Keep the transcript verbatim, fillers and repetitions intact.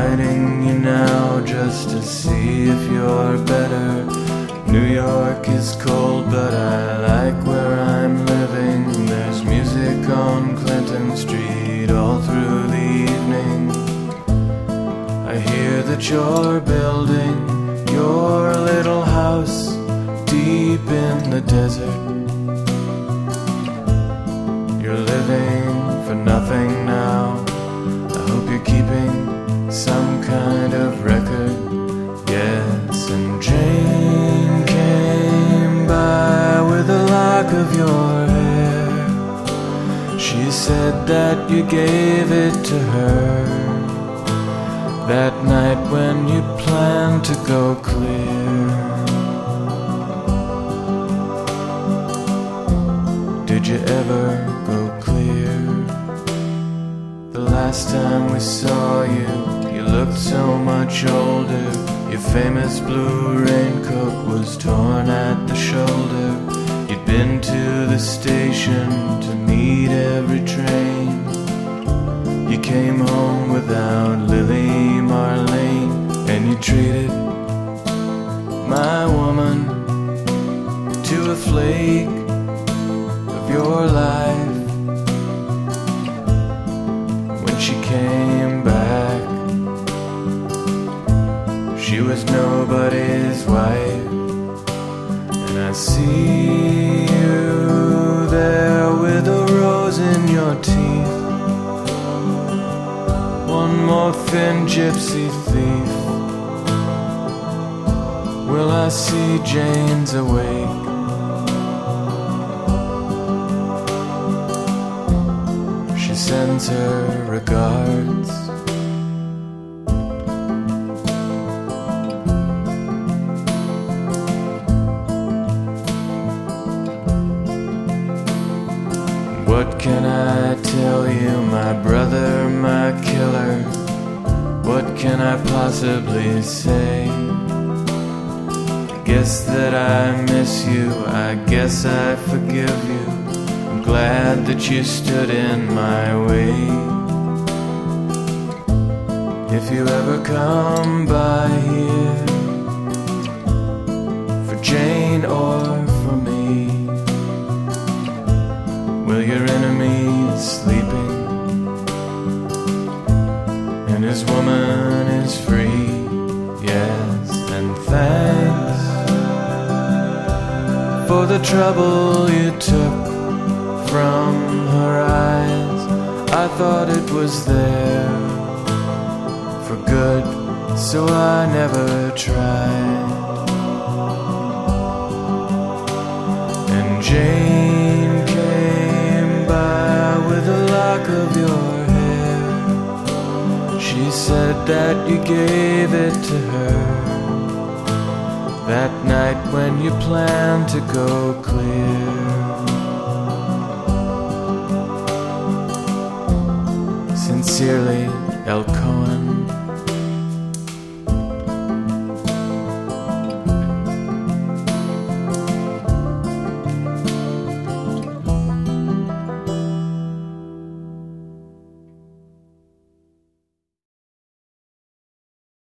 writing you now just to see if you're better. New York is cold, but I like where I'm living. There's music on Clinton Street all through the evening. I hear that you're building your little house deep in the desert. You're living for nothing now. I hope you're keeping some kind of record. Yes, and Jane came by with a lock of your hair. She said that you gave it to her that night when you planned to go clear. Did you ever go clear? The last time we saw you, you looked so much older. Your famous blue raincoat was torn at the shoulder. You'd been to the station to meet every train. You came home without Lily Marlene, and you treated my woman to a flake of your life. When she came back, she was nobody's wife. And I see you there with a rose in your teeth. One more thin gypsy thief. Will I see Jane's awake? She sends her regards. What can I tell you, my brother, my killer? What can I possibly say? I guess that I miss you, I guess I forgive you. I'm glad that you stood in my way. If you ever come by here for Jane or for me, will your enemy sleeping and his woman is free? Yes, and thanks for the trouble you took from her eyes. I thought it was there for good, so I never tried. And Jane came by with a lock of your hair. She said that you gave it to her that night when you planned to go clear. Sincerely, El Cohen.